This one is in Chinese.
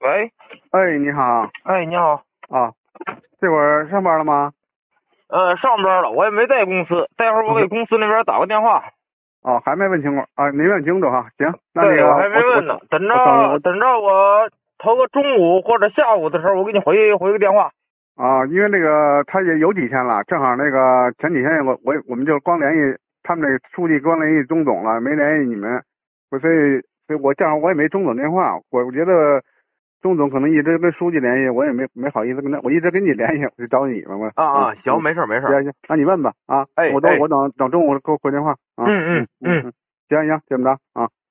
喂， 哎，你好哎，你好， 啊，这会儿上班了吗？ 上班了，我也没在公司，待会儿我给公司那边打个电话。 哦，还没问清楚啊，没问清楚哈。行，那对， 个我还没问呢，等着我头个中午或者下午的时候，我给你回个电话。 啊，因为那个他也有几天了，正好那个前几天我们就光联系他们那书记，光联系钟总了，没联系你们，所以我正好我也没钟总电话，我觉得钟总可能一直跟书记联系，我也没好意思跟他，我一直跟你联系，我就找你嘛嘛。 行，没事没事。 行，那你问吧啊， 哎， 我等中午给我回电话啊。 嗯。 行，就这么着啊。